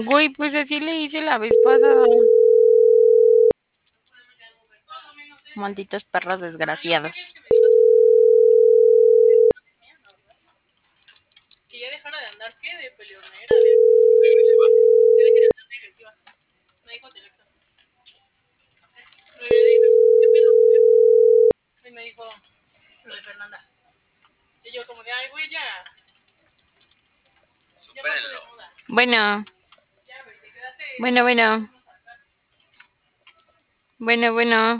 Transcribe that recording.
Güey, pues así le hice la vez pasada. Malditos perros desgraciados. Que ya dejara de andar, ¿qué? De peleonera, de... Ya de querer ser agresiva. Me dijo Telexa. Le dije, ¿qué pedo? Y me dijo, lo de Fernanda. Y yo como de, ay, güey, ya. Ya pasó de moda. Bueno, Ya, güey, te quedaste... bueno. Bueno.